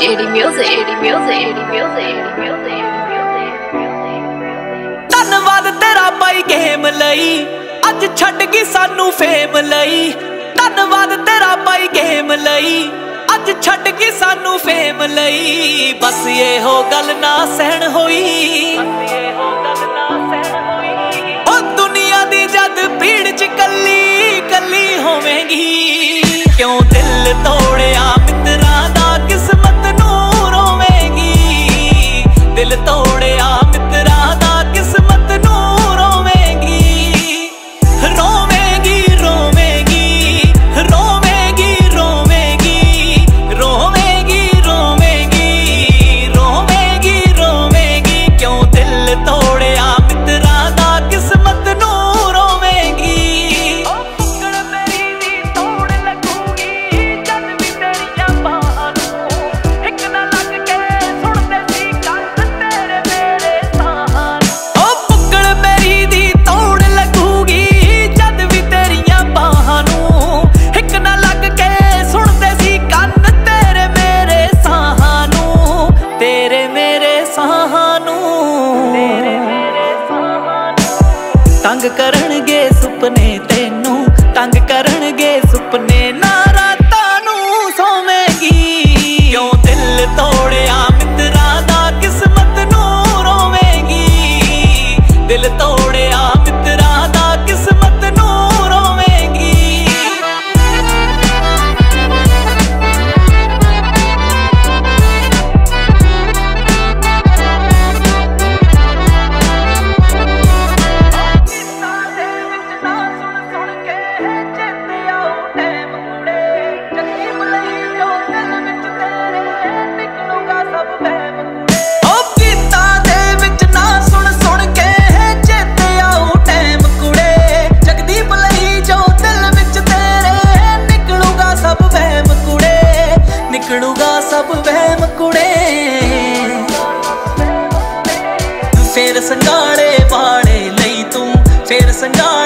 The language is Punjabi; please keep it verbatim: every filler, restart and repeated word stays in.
A D music, A D music, A D music, A D music. ਧੰਨਵਾਦ ਤੇਰਾ ਬਾਈ ਗੇਮ ਲਈ ਅੱਜ ਛੱਡ ਗਈ ਸਾਨੂੰ ਫੇਮ ਲਈ। ਧੰਨਵਾਦ ਤੇਰਾ ਬਾਈ ਗੇਮ ਲਈ ਅੱਜ ਛੱਡ ਗਈ ਸਾਨੂੰ ਫੇਮ ਲਈ। ਬਸ ਇਹੋ ਗੱਲ ਨਾ ਸਹਿਣ ਹੋਈ, ਉਹ ਦੁਨੀਆ ਦੀ ਜਦ ਭੀੜ ਚ ਕੱਲੀ ਕੱਲੀ ਹੋਵੇਂਗੀ। ਕਿਉਂ ਦਿਲ ਤੋੜਿਆ ਮਿੱਤਰਾਂ ਦਾ ਕਿਸਮਤ ਨੂੰ ਰੋਵੇਂਗੀ। ਦਿਲ ਤੋੜਿਆ ਮਿੱਤਰਾਂ ਦਾ ਕਿਸਮਤ ਨੂੰ ਰੋਵੇਂਗੀ। ਰੋਵੇਂਗੀ ਰੋਵੇਂਗੀ ਰੋਵੇਂਗੀ ਰੋਵੇਂਗੀ ਰੋਵੇਂਗੀ ਰੋਵੇਂਗੀ ਰੋਵੇਂਗੀ ਰੋਵੇਂਗੀ। ਕਿਉਂ ਦਿਲ ਤੋੜਿਆ ਮਿੱਤਰਾਂ ਦਾ ਕਿਸਮਤ ਨੂੰ ਰੋਵੇਂਗੀ। ਉਹ ਪੁੱਕੜ ਮੇਰੀ ਦੀ ਤੋੜ ਲੱਗੂਗੀ ਜਦ ਵੀ ਤੇਰੀਆਂ ਬਾਹਾਂ ਨੂੰ ਇੱਕ ਨਾ ਲੱਗ ਕੇ ਸੁਣਦੇ ਸੀ ਕੰਨ ਤੇਰੇ ਮੇਰੇ ਸਾਹਾਂ ਨੂੰ। ਉਹ ਪੁੱਕੜ ਮੇਰੀ ਦੀ ਤੋੜ ਲੱਗੂਗੀ ਜਦ ਵੀ ਤੇਰੀਆਂ ਬਾਹਾਂ ਨੂੰ ਇੱਕ ਨਾ ਲੱਗ ਕੇ ਸੁਣਦੇ ਸੀ ਕੰਨ ਤੇਰੇ ਮੇਰੇ ਸਾਹਾਂ ਨੂੰ। ਤੇਰੇ ਮੇਰੇ ਸਾਹਾਂ ਨੂੰ ਤੇਰੇ ਮੇਰੇ ਸਾਹਾਂ ਨੂੰ। ਤੰਗ ਕਰਨਗੇ ਸੁਪਨੇ ਤੈਨੂੰ ਤੰਗ ਕਰਨਗੇ ਸੁਪਨੇ ਨਾ ਰਾਤਾਂ ਨੂੰ ਸੋਵੇਂਗੀ। ਕਿਉਂ ਦਿਲ ਤੋੜਿਆ ਮਿੱਤਰਾਂ ਦਾ ਕਿਸਮਤ ਨੂੰ ਰੋਵੇਂਗੀ। ਦਿਲ ਤੋੜਿਆ ਮਿੱਤਰਾਂ ਦਾ ਕਿਸਮਤ ਨੂੰ ਰੋਵੇਂਗੀ। ਨਿਕਲੂਗਾ ਸਭ ਵਹਿਮ ਕੁੜੇ ਫੇਰ ਸੰਘਾੜੇ ਵਾਲੇ ਲਈ ਤੂੰ ਫੇਰ ਸੰਘਾੜੇ